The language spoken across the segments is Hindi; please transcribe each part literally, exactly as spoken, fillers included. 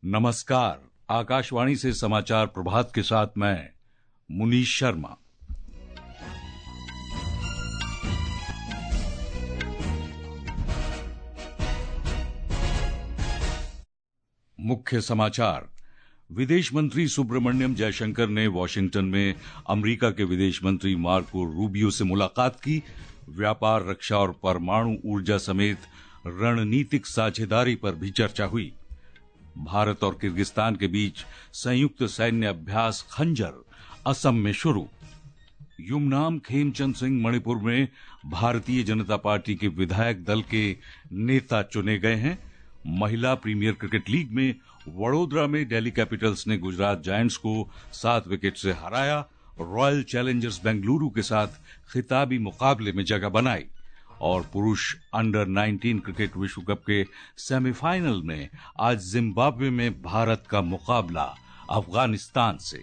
नमस्कार। आकाशवाणी से समाचार प्रभात के साथ मैं मुनीश शर्मा। मुख्य समाचार। विदेश मंत्री सुब्रमण्यम जयशंकर ने वॉशिंगटन में अमेरिका के विदेश मंत्री मार्को रूबियो से मुलाकात की। व्यापार, रक्षा और परमाणु ऊर्जा समेत रणनीतिक साझेदारी पर भी चर्चा हुई। भारत और किर्गिस्तान के बीच संयुक्त सैन्य अभ्यास खंजर असम में शुरू। युमनाम खेमचंद सिंह मणिपुर में भारतीय जनता पार्टी के विधायक दल के नेता चुने गए हैं। महिला प्रीमियर क्रिकेट लीग में वडोदरा में दिल्ली कैपिटल्स ने गुजरात जायंट्स को सात विकेट से हराया। रॉयल चैलेंजर्स बेंगलुरु के साथ खिताबी मुकाबले में जगह बनाई। और पुरुष अंडर नाइनटीन क्रिकेट विश्व कप के सेमीफाइनल में आज जिम्बाब्वे में भारत का मुकाबला अफगानिस्तान से।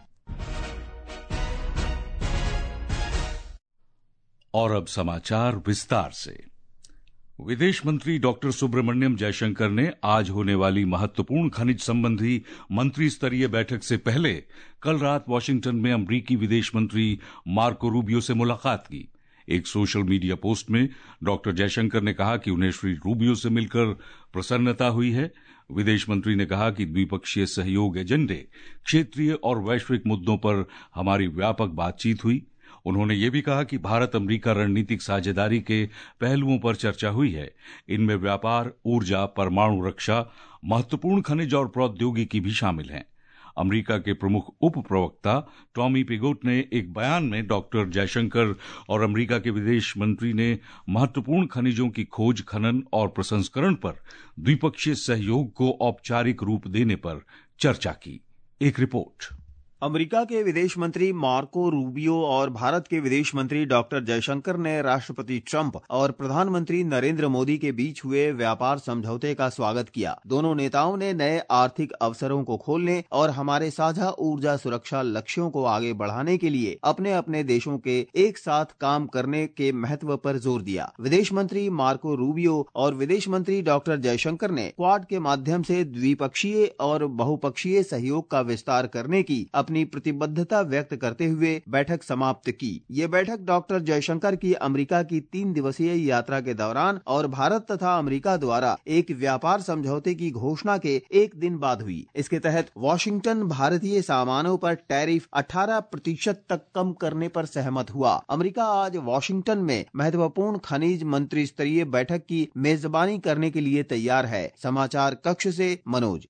और अब समाचार विस्तार से। विदेश मंत्री डॉक्टर सुब्रमण्यम जयशंकर ने आज होने वाली महत्वपूर्ण खनिज संबंधी मंत्री स्तरीय बैठक से पहले कल रात वॉशिंगटन में अमरीकी विदेश मंत्री मार्को रूबियो से मुलाकात की। एक सोशल मीडिया पोस्ट में डॉक्टर जयशंकर ने कहा कि उन्हें श्री रूबियो से मिलकर प्रसन्नता हुई है। विदेश मंत्री ने कहा कि द्विपक्षीय सहयोग एजेंडे, क्षेत्रीय और वैश्विक मुद्दों पर हमारी व्यापक बातचीत हुई। उन्होंने ये भी कहा कि भारत अमेरिका रणनीतिक साझेदारी के पहलुओं पर चर्चा हुई है। इनमें व्यापार, ऊर्जा, परमाणु रक्षा, महत्वपूर्ण खनिज और प्रौद्योगिकी भी शामिल हैं। अमेरिका के प्रमुख उप प्रवक्ता टॉमी पिगोट ने एक बयान में डॉक्टर जयशंकर और अमेरिका के विदेश मंत्री ने महत्वपूर्ण खनिजों की खोज, खनन और प्रसंस्करण पर द्विपक्षीय सहयोग को औपचारिक रूप देने पर चर्चा की। एक रिपोर्ट। अमेरिका के विदेश मंत्री मार्को रूबियो और भारत के विदेश मंत्री डॉक्टर जयशंकर ने राष्ट्रपति ट्रंप और प्रधानमंत्री नरेंद्र मोदी के बीच हुए व्यापार समझौते का स्वागत किया। दोनों नेताओं ने नए आर्थिक अवसरों को खोलने और हमारे साझा ऊर्जा सुरक्षा लक्ष्यों को आगे बढ़ाने के लिए अपने अपने देशों के एक साथ काम करने के महत्व पर जोर दिया। विदेश मंत्री मार्को रूबियो और विदेश मंत्री डॉक्टर जयशंकर ने क्वाड के माध्यम से द्विपक्षीय और बहुपक्षीय सहयोग का विस्तार करने की अपनी प्रतिबद्धता व्यक्त करते हुए बैठक समाप्त की। ये बैठक डॉक्टर जयशंकर की अमेरिका की तीन दिवसीय यात्रा के दौरान और भारत तथा अमेरिका द्वारा एक व्यापार समझौते की घोषणा के एक दिन बाद हुई। इसके तहत वॉशिंगटन भारतीय सामानों पर टैरिफ अठारह प्रतिशत तक कम करने पर सहमत हुआ। अमेरिका आज वॉशिंगटन में महत्वपूर्ण खनिज मंत्री स्तरीय बैठक की मेजबानी करने के लिए तैयार है। समाचार कक्ष से मनोज।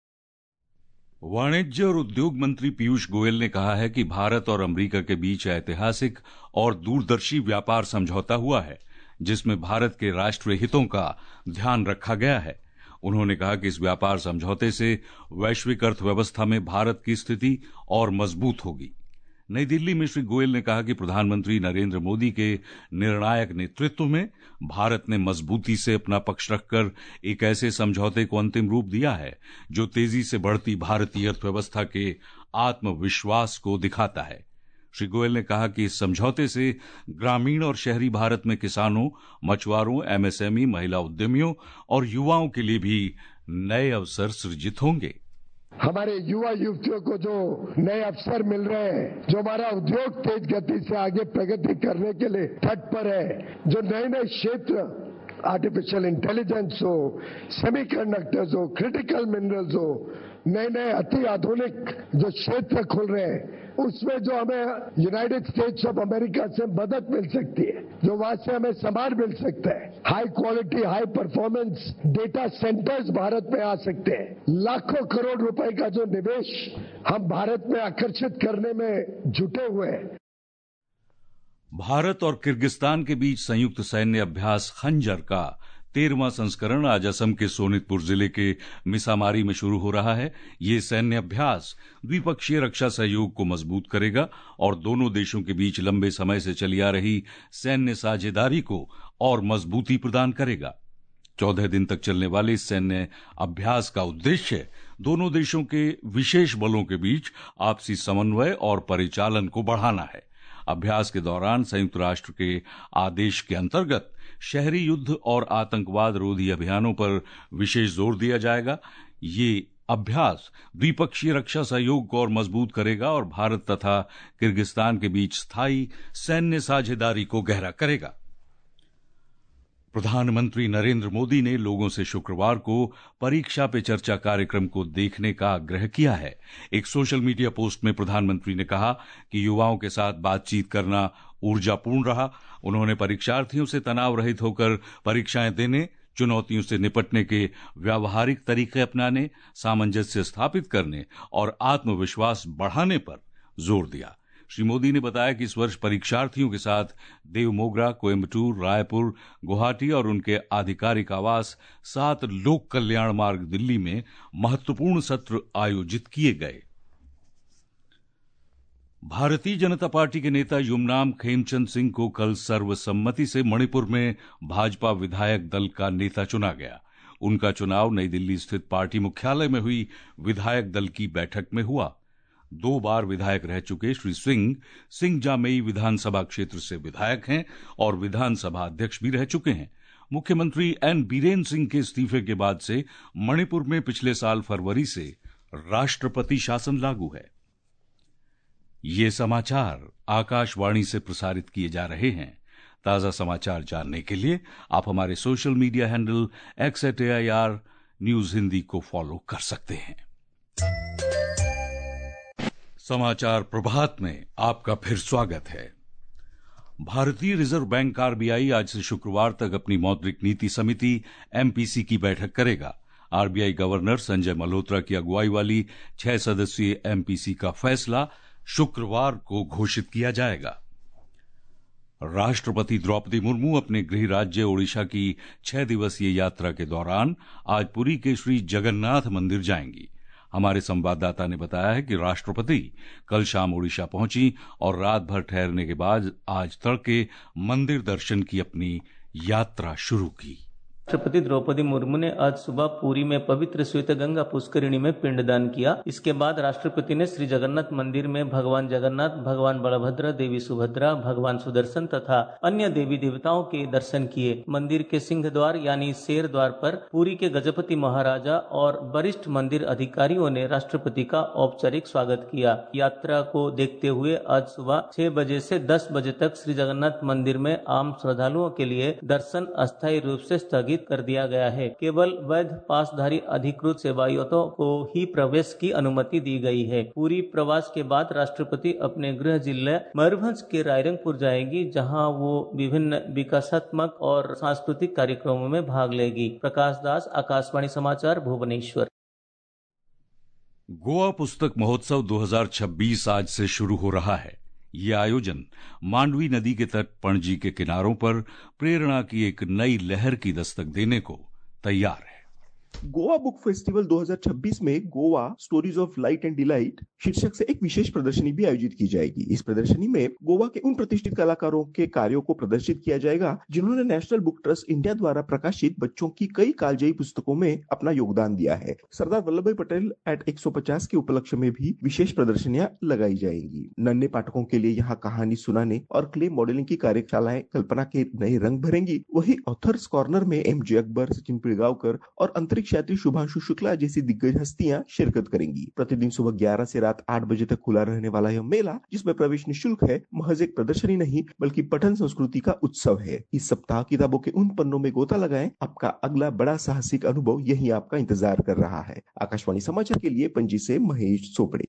वाणिज्य और उद्योग मंत्री पीयूष गोयल ने कहा है कि भारत और अमेरिका के बीच ऐतिहासिक और दूरदर्शी व्यापार समझौता हुआ है, जिसमें भारत के राष्ट्रीय हितों का ध्यान रखा गया है। उन्होंने कहा कि इस व्यापार समझौते से वैश्विक अर्थव्यवस्था में भारत की स्थिति और मजबूत होगी। नई दिल्ली में श्री गोयल ने कहा कि प्रधानमंत्री नरेंद्र मोदी के निर्णायक नेतृत्व में भारत ने मजबूती से अपना पक्ष रखकर एक ऐसे समझौते को अंतिम रूप दिया है जो तेजी से बढ़ती भारतीय अर्थव्यवस्था के आत्मविश्वास को दिखाता है। श्री गोयल ने कहा कि इस समझौते से ग्रामीण और शहरी भारत में किसानों, मछुआरों, एमएसएमई, महिला उद्यमियों और युवाओं के लिए भी नए अवसर सृजित होंगे। हमारे युवा युवतियों को जो नए अवसर मिल रहे हैं, जो हमारा उद्योग तेज गति से आगे प्रगति करने के लिए तट पर है, जो नए नए क्षेत्र, आर्टिफिशियल इंटेलिजेंस हो, सेमीकंडक्टर्स हो, क्रिटिकल मिनरल्स हो, नए नए अति आधुनिक जो क्षेत्र खुल रहे हैं, उसमें जो हमें यूनाइटेड स्टेट्स ऑफ अमेरिका से मदद मिल सकती है, जो वहां से हमें सामान मिल सकता है, high quality, high performance data centres Bharat में आ सकते हैं, लाखों करोड़ रुपए का जो निवेश हम भारत में आकर्षित करने में जुटे हुए हैं। भारत और किर्गिस्तान के बीच संयुक्त सैन्य अभ्यास खंजर का तेरहवां संस्करण आज असम के सोनितपुर जिले के मिसामारी में शुरू हो रहा है। ये सैन्य अभ्यास द्विपक्षीय रक्षा सहयोग को मजबूत करेगा और दोनों देशों के बीच लंबे समय से चली आ रही सैन्य साझेदारी को और मजबूती प्रदान करेगा। चौदह दिन तक चलने वाले इस सैन्य अभ्यास का उद्देश्य दोनों देशों के विशेष बलों के बीच आपसी समन्वय और परिचालन को बढ़ाना है। अभ्यास के दौरान संयुक्त राष्ट्र के आदेश के अंतर्गत शहरी युद्ध और आतंकवाद रोधी अभियानों पर विशेष जोर दिया जाएगा। ये अभ्यास द्विपक्षीय रक्षा सहयोग को और मजबूत करेगा और भारत तथा किर्गिस्तान के बीच स्थायी सैन्य साझेदारी को गहरा करेगा। प्रधानमंत्री नरेंद्र मोदी ने लोगों से शुक्रवार को परीक्षा पे चर्चा कार्यक्रम को देखने का आग्रह किया है। एक सोशल मीडिया पोस्ट में प्रधानमंत्री ने कहा कि युवाओं के साथ बातचीत करना ऊर्जापूर्ण रहा। उन्होंने परीक्षार्थियों से तनाव रहित होकर परीक्षाएं देने, चुनौतियों से निपटने के व्यावहारिक तरीके अपनाने, सामंजस्य स्थापित करने और आत्मविश्वास बढ़ाने पर जोर दिया। श्री मोदी ने बताया कि इस वर्ष परीक्षार्थियों के साथ देवमोगरा, कोयम्बटूर, रायपुर, गुवाहाटी और उनके आधिकारिक आवास सात लोक कल्याण मार्ग दिल्ली में महत्वपूर्ण सत्र आयोजित किए गए। भारतीय जनता पार्टी के नेता युमनाम खेमचंद सिंह को कल सर्वसम्मति से मणिपुर में भाजपा विधायक दल का नेता चुना गया। उनका चुनाव नई दिल्ली स्थित पार्टी मुख्यालय में हुई विधायक दल की बैठक में हुआ। दो बार विधायक रह चुके श्री सिंह सिंगजामेई विधानसभा क्षेत्र से विधायक हैं और विधानसभा अध्यक्ष भी रह चुके हैं। मुख्यमंत्री एन बीरेन सिंह के इस्तीफे के बाद से मणिपुर में पिछले साल फरवरी से राष्ट्रपति शासन लागू है। ये समाचार आकाशवाणी से प्रसारित किए जा रहे हैं। ताजा समाचार जानने के लिए आप हमारे social media handle X at A I R news Hindi को फॉलो कर सकते हैं। समाचार प्रभात में आपका फिर स्वागत है। भारतीय रिजर्व बैंक आरबीआई आज से शुक्रवार तक अपनी मौद्रिक नीति समिति एमपीसी की बैठक करेगा। आरबीआई गवर्नर संजय मल्होत्रा की अगुवाई वाली छह सदस्यीय एमपीसी का फैसला शुक्रवार को घोषित किया जाएगा। राष्ट्रपति द्रौपदी मुर्मू अपने गृह राज्य ओडिशा की छह दिवसीय यात्रा के दौरान आज पुरी के श्री जगन्नाथ मंदिर जाएंगी। हमारे संवाददाता ने बताया है कि राष्ट्रपति कल शाम ओडिशा पहुंची और रात भर ठहरने के बाद आज तड़के मंदिर दर्शन की अपनी यात्रा शुरू की। राष्ट्रपति द्रौपदी मुर्मू ने आज सुबह पुरी में पवित्र श्वेत गंगा पुष्करिणी में पिंडदान किया। इसके बाद राष्ट्रपति ने श्री जगन्नाथ मंदिर में भगवान जगन्नाथ, भगवान बलभद्र, देवी सुभद्रा, भगवान सुदर्शन तथा अन्य देवी देवताओं के दर्शन किए। मंदिर के सिंह द्वार यानी शेर द्वार पर पुरी के गजपति महाराजा और वरिष्ठ मंदिर अधिकारियों ने राष्ट्रपति का औपचारिक स्वागत किया। यात्रा को देखते हुए आज सुबह छह बजे से दस बजे तक श्री जगन्नाथ मंदिर में आम श्रद्धालुओं के लिए दर्शन अस्थायी रूप से स्थगित कर दिया गया है। केवल वैध पासधारी अधिकृत सेवायतों को ही प्रवेश की अनुमति दी गई है। पूरी प्रवास के बाद राष्ट्रपति अपने गृह जिले मयूरभंज के रायरंगपुर जाएंगी, जहां वो विभिन्न विकासात्मक और सांस्कृतिक कार्यक्रमों में भाग लेगी। प्रकाश दास, आकाशवाणी समाचार, भुवनेश्वर। गोवा पुस्तक महोत्सव दो हज़ार छब्बीस आज से शुरू हो रहा है। ये आयोजन मांडवी नदी के तट पणजी के किनारों पर प्रेरणा की एक नई लहर की दस्तक देने को तैयार है। गोवा बुक फेस्टिवल दो हज़ार छब्बीस में Goa stories of light and delight शीर्षक से एक विशेष प्रदर्शनी भी आयोजित की जाएगी। इस प्रदर्शनी में गोवा के उन प्रतिष्ठित कलाकारों के कार्यों को प्रदर्शित किया जाएगा जिन्होंने नेशनल बुक ट्रस्ट इंडिया द्वारा प्रकाशित बच्चों की कई कालजयी पुस्तकों में अपना योगदान दिया है। सरदार वल्लभ भाई पटेल एट एक सौ पचास के उपलक्ष्य में भी विशेष प्रदर्शनियां लगाई जाएंगी। नन्हे पाठकों के लिए यहाँ कहानी सुनाने और क्ले मॉडलिंग की कार्यशालाएं कल्पना के नए रंग भरेंगी। वही ऑथर्स कॉर्नर में एम जे अकबर, सचिन पिलगांवकर और अंतरिक्ष यात्री शुभांशु शुक्ला जैसी दिग्गज हस्तियां शिरकत करेंगी। प्रतिदिन सुबह ग्यारह से रात आठ बजे तक खुला रहने वाला यह मेला, जिसमें प्रवेश निःशुल्क है, महज एक प्रदर्शनी नहीं बल्कि पठन संस्कृति का उत्सव है। इस सप्ताह किताबों के उन पन्नों में गोता लगाएं। आपका अगला बड़ा साहसिक अनुभव यही आपका इंतजार कर रहा है। आकाशवाणी समाचार के लिए पणजी से महेश चोपड़े।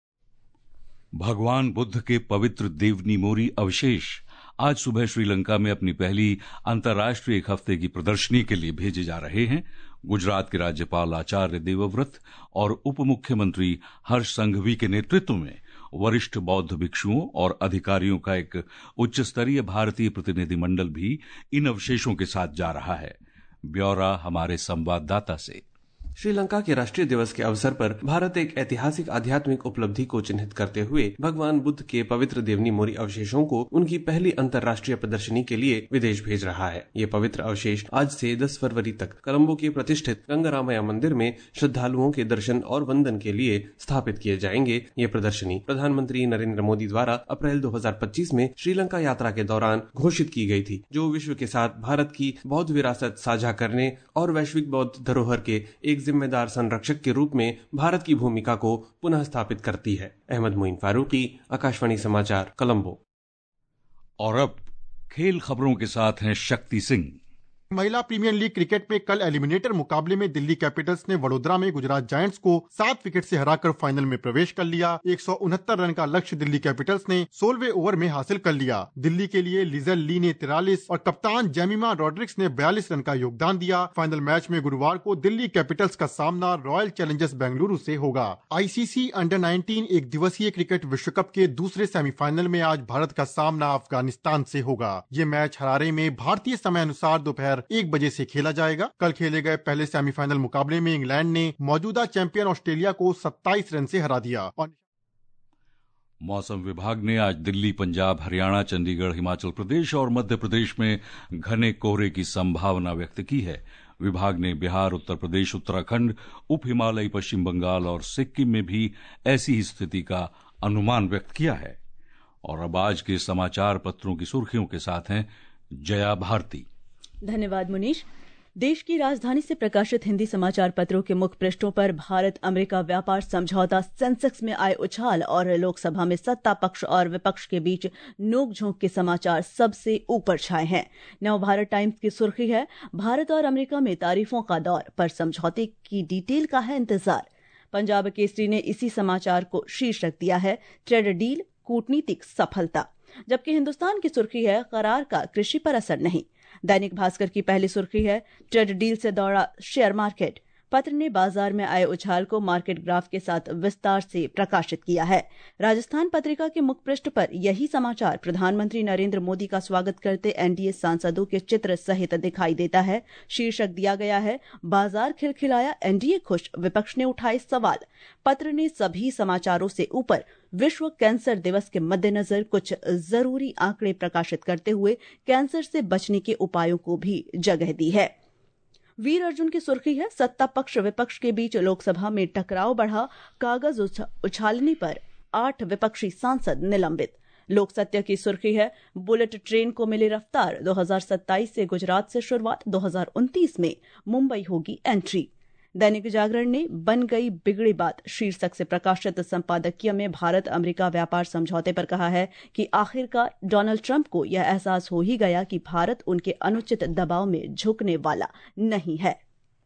भगवान बुद्ध के पवित्र देवनी मोरी अवशेष आज सुबह श्रीलंका में अपनी पहली अंतर्राष्ट्रीय एक हफ्ते की प्रदर्शनी के लिए भेजे जा रहे हैं। गुजरात के राज्यपाल आचार्य देवव्रत और उप मुख्यमंत्री हर्ष संघवी के नेतृत्व में वरिष्ठ बौद्ध भिक्षुओं और अधिकारियों का एक उच्च स्तरीय भारतीय प्रतिनिधिमंडल भी इन अवशेषों के साथ जा रहा है। ब्यौरा हमारे संवाददाता से। श्रीलंका के राष्ट्रीय दिवस के अवसर पर भारत एक ऐतिहासिक आध्यात्मिक उपलब्धि को चिन्हित करते हुए भगवान बुद्ध के पवित्र देवनी मोरी अवशेषों को उनकी पहली अंतर्राष्ट्रीय प्रदर्शनी के लिए विदेश भेज रहा है। ये पवित्र अवशेष आज से दस फरवरी तक कोलंबो के प्रतिष्ठित गंगारामया मंदिर में श्रद्धालुओं के दर्शन और वंदन के लिए स्थापित किए जाएंगे। ये प्रदर्शनी प्रधानमंत्री नरेंद्र मोदी द्वारा अप्रैल दो हजार पच्चीस में श्रीलंका यात्रा के दौरान घोषित की गई थी, जो विश्व के साथ भारत की बौद्ध विरासत साझा करने और वैश्विक बौद्ध धरोहर के एक जिम्मेदार संरक्षक के रूप में भारत की भूमिका को पुनः स्थापित करती है। अहमद मोइन फारूकी, आकाशवाणी समाचार, कोलंबो। और अब खेल खबरों के साथ हैं शक्ति सिंह। महिला प्रीमियर लीग क्रिकेट में कल एलिमिनेटर मुकाबले में दिल्ली कैपिटल्स ने वडोदरा में गुजरात जायंट्स को सात विकेट से हराकर फाइनल में प्रवेश कर लिया। एक सौ उनहत्तर रन का लक्ष्य दिल्ली कैपिटल्स ने सोलहवें ओवर में हासिल कर लिया। दिल्ली के लिए लिजल ली ने तिरालीस और कप्तान जेमिमा रॉड्रिक्स ने बयालीस रन का योगदान दिया। फाइनल मैच में गुरुवार को दिल्ली कैपिटल्स का सामना रॉयल चैलेंजर्स बेंगलुरु से होगा। आईसीसी अंडर नाइनटीन एक दिवसीय क्रिकेट विश्व कप के दूसरे सेमीफाइनल में आज भारत का सामना अफगानिस्तान से होगा। ये मैच हरारे में भारतीय समय अनुसार दोपहर एक बजे से खेला जाएगा। कल खेले गए पहले सेमीफाइनल मुकाबले में इंग्लैंड ने मौजूदा चैंपियन ऑस्ट्रेलिया को सत्ताईस रन से हरा दिया। और मौसम विभाग ने आज दिल्ली, पंजाब, हरियाणा, चंडीगढ़, हिमाचल प्रदेश और मध्य प्रदेश में घने कोहरे की संभावना व्यक्त की है। विभाग ने बिहार, उत्तर प्रदेश, उत्तराखंड, उप हिमालयी पश्चिम बंगाल और सिक्किम में भी ऐसी ही स्थिति का अनुमान व्यक्त किया है। और अब आज के समाचार पत्रों की सुर्खियों के साथ हैं जया भारती। धन्यवाद मुनीश। देश की राजधानी से प्रकाशित हिंदी समाचार पत्रों के मुख्य पृष्ठों पर भारत अमेरिका व्यापार समझौता, सेंसेक्स में आए उछाल और लोकसभा में सत्ता पक्ष और विपक्ष के बीच नोकझोंक के समाचार सबसे ऊपर छाए हैं। नव भारत टाइम्स की सुर्खी है, भारत और अमेरिका में तारीफों का दौर, पर समझौते की डिटेल का है इंतजार। पंजाब केसरी ने इसी समाचार को शीर्षक दिया है, ट्रेड डील कूटनीतिक सफलता। जबकि हिंदुस्तान की सुर्खी है, करार का कृषि पर असर नहीं। दैनिक भास्कर की पहली सुर्खी है, ट्रेड डील से दौड़ा शेयर मार्केट। पत्र ने बाजार में आए उछाल को मार्केट ग्राफ के साथ विस्तार से प्रकाशित किया है। राजस्थान पत्रिका के मुख्य पृष्ठ पर यही समाचार प्रधानमंत्री नरेंद्र मोदी का स्वागत करते एनडीए सांसदों के चित्र सहित दिखाई देता है। शीर्षक दिया गया है, बाजार खिलखिलाया, एनडीए खुश, विपक्ष ने उठाए सवाल। पत्र ने सभी समाचारों से ऊपर विश्व कैंसर दिवस के मद्देनजर कुछ जरूरी आंकड़े प्रकाशित करते हुए कैंसर से बचने के उपायों को भी जगह दी है। वीर अर्जुन की सुर्खी है, सत्ता पक्ष विपक्ष के बीच लोकसभा में टकराव बढ़ा, कागज उछालने पर आठ विपक्षी सांसद निलंबित। लोक सत्य की सुर्खी है, बुलेट ट्रेन को मिली रफ्तार, दो हज़ार सत्ताईस से गुजरात से शुरुआत, दो हज़ार उनतीस में मुंबई होगी एंट्री। दैनिक जागरण ने बन गई बिगड़ी बात शीर्षक से प्रकाशित संपादकीय में भारत अमेरिका व्यापार समझौते पर कहा है कि आखिरकार डोनाल्ड ट्रंप को यह एहसास हो ही गया कि भारत उनके अनुचित दबाव में झुकने वाला नहीं है।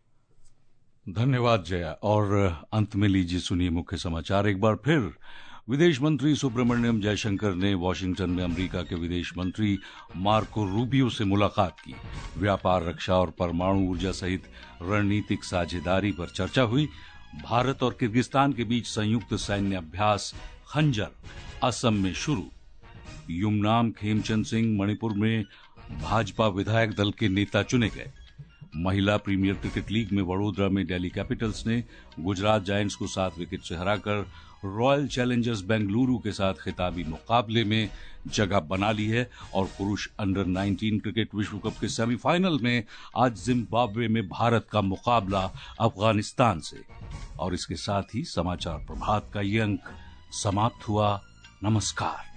धन्यवाद जया। और अंत में लीजिए सुनिए मुख्य समाचार एक बार फिर। विदेश मंत्री सुब्रमण्यम जयशंकर ने वॉशिंगटन में अमेरिका के विदेश मंत्री मार्को रूबियो से मुलाकात की। व्यापार, रक्षा और परमाणु ऊर्जा सहित रणनीतिक साझेदारी पर चर्चा हुई। भारत और किर्गिस्तान के बीच संयुक्त सैन्य अभ्यास खंजर असम में शुरू। युमनाम खेमचंद सिंह मणिपुर में भाजपा विधायक दल के नेता चुने गए। महिला प्रीमियर क्रिकेट लीग में वडोदरा में दिल्ली कैपिटल्स ने गुजरात जायंट्स को सात विकेट से हराकर रॉयल चैलेंजर्स बेंगलुरु के साथ खिताबी मुकाबले में जगह बना ली है। और पुरुष अंडर नाइनटीन क्रिकेट विश्व कप के सेमीफाइनल में आज जिम्बाब्वे में भारत का मुकाबला अफगानिस्तान से। और इसके साथ ही समाचार प्रभात का ये अंक समाप्त हुआ। नमस्कार।